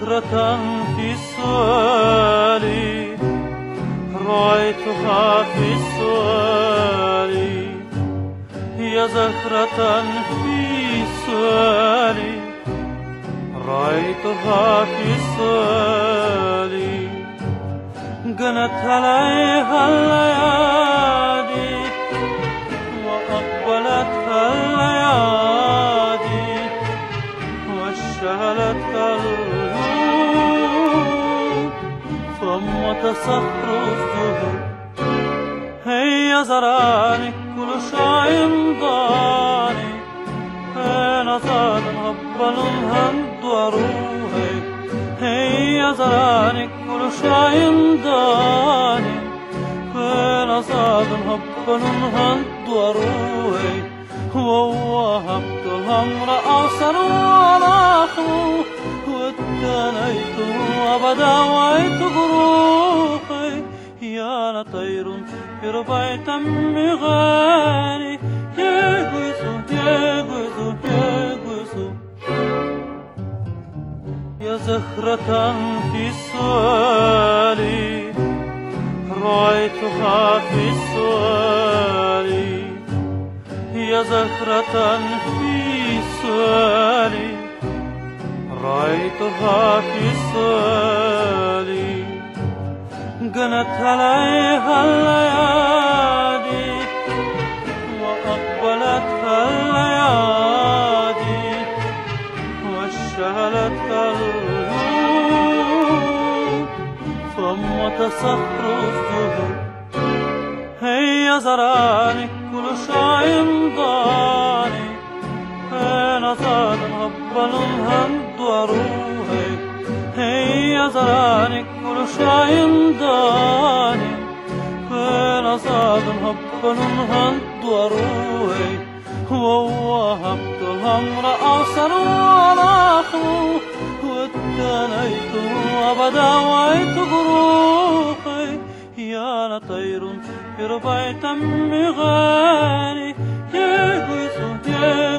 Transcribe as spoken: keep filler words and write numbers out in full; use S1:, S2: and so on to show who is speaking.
S1: زهرة في سؤالي رأيتها في سؤالي، هي زهرة في سؤالي رأيتها في سؤالي، جنت عليها الليالي وأقبلتها الليالي واشتعلتها الهدوء ثم تصخر الزهور. هي زراني كل شيء ضاني، أين زاد هبل الهند وروحي. هي زراني كل شيء ضاني، أين زاد هبل الهند وروحي. ووهبت الأمر أوسر ونخو واتنيت وبداويت جروحي. يا طير في ربيت مغاني يغزو يغزو يغزو. يا زهرة في سؤالي رأيتها في سؤالي، هي زهرة في سؤالي رأيتها في سؤالي، جنت عليها الليالي وأقبلتها الليالي واشتعلتها الهدوء ثم تصخر الزهور. هي زراني كل شيء ضاني، أين زاد هبل الهند وروحي. هي زراني كل شيء ضاني، أين زاد هبل الهند وروحي. ووهبت الأمر أوسر ونخو واتنيت وبداويت جروحي. يا طير في ربيت مغاني يغزو يغزو